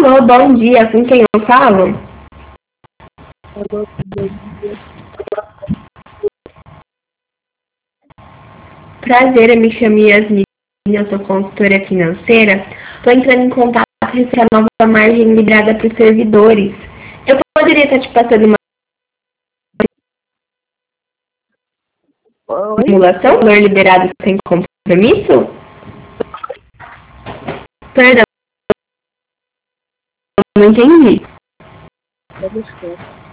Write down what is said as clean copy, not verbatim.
Alô, bom dia, com quem eu falo? Prazer, eu me chamo Yasmin, eu sou consultora financeira. Estou entrando em contato com a nova margem liberada para os servidores. Eu poderia estar te passando uma simulação, valor liberado sem compromisso? Perdão, não entendi.